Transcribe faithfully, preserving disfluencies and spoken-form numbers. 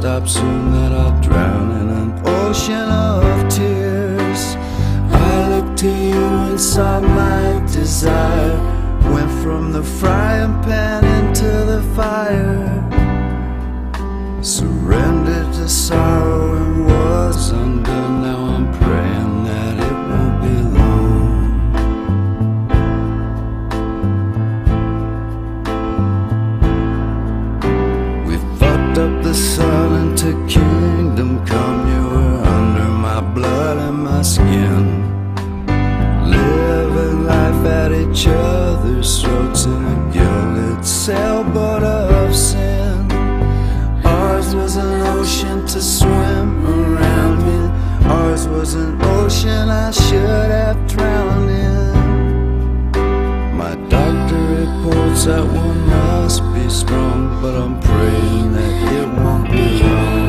stop soon that I'll drown in an ocean of tears. I looked to you and saw my desire, went from the frying pan into the fire, surrendered to sorrow and was undone. Now I'm praying that it won't be long. We fucked up the sun into kingdom come. You were under my blood and my skin, living life at each other's throats in a gilded sailboat of sin. Ours was an ocean to swim around in. Ours was an ocean I should have drowned in. My doctor reports that one must be strong, but I'm praying that it won't be long.